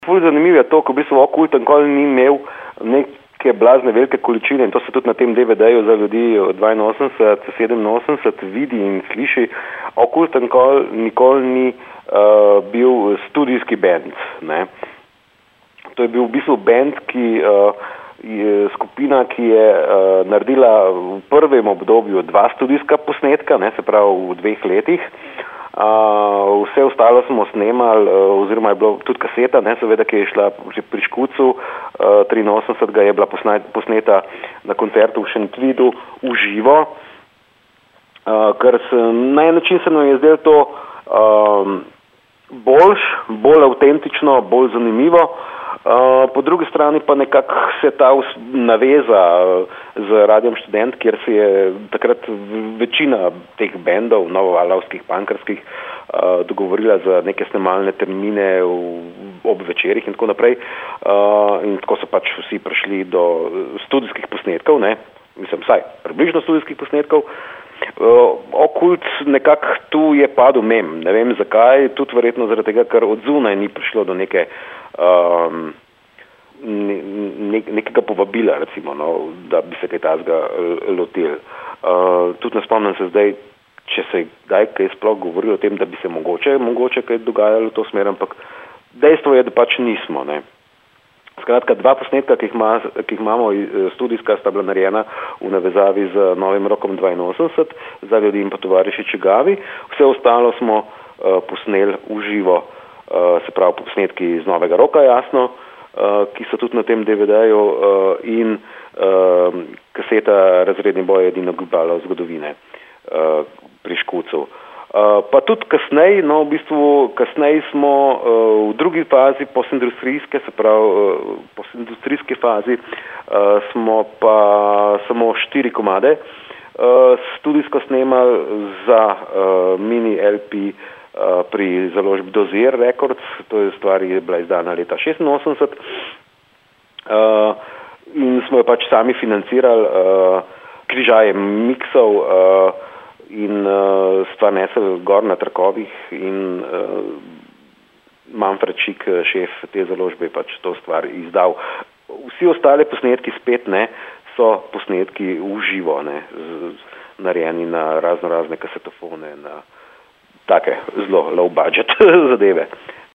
Ful zanimivo je to, ko v bistvu Okult nikoli ni imel neke blazne velike količine in to se tudi na tem DVD-ju za ljudi od 82-87 vidi in sliši. Okult nikoli ni bil studijski band, ne. To je bil v bistvu band, skupina, ki je naredila v prvem obdobju 2 studijska posnetka, ne, se pravi v 2 letih. Vse ostalo smo snemali, oziroma je bilo tudi kaseta, ne, seveda, ki je šla pri Škucu, 83 je bila posneta na koncertu v Šentvidu v živo, ker na en način se nam je zdelo to bolj avtentično, bolj zanimivo. Po drugi strani pa nekako se ta naveza z Radiem Študent, kjer se je takrat večina teh bendov, novovalovskih, punkerskih, dogovorila za neke snemalne termine ob večerih in tako naprej. In tako so pač vsi prišli do studijskih posnetkov, ne, mislim, vsaj približno studijskih posnetkov. Okult nekako tu je padel mem, ne vem zakaj, tudi verjetno zaradi tega, ker od zunaj ni prišlo do nekega povabila, recimo, no, da bi se kaj tazga lotil. Tudi ne spomnim se zdaj, če se je kaj sploh govorilo o tem, da bi se mogoče kaj dogajalo v to smer, ampak dejstvo je, da pač nismo, ne. Skratka, 2 posnetka, ki jih imamo studijska, sta bila narejena v navezavi z Novim rokom 82, Za ljudi in pa tovariši čigavi. Vse ostalo smo posneli v živo, se pravi posnetki iz Novega roka, jasno, ki so tudi na tem DVD-ju in kaseta Razredni boj edino gibalo zgodovine pri Škucu. Pa tudi kasneje, no, v bistvu kasneje smo v drugi fazi postindustrijske, se pravi postindustrijske fazi, smo pa samo 4 komade studijsko snemali za mini LP pri založbi Dozier Records, to je stvar, je bila izdana leta 86, in smo jo pač sami financirali, križaje miksov in stvar nesel gor na trakovih in Manfred Šik, šef te založbe, je pač to stvar izdal. Vsi ostale posnetki spet ne, so posnetki v živo, ne, narejeni na razne kasetofone, na take zelo low budget zadeve.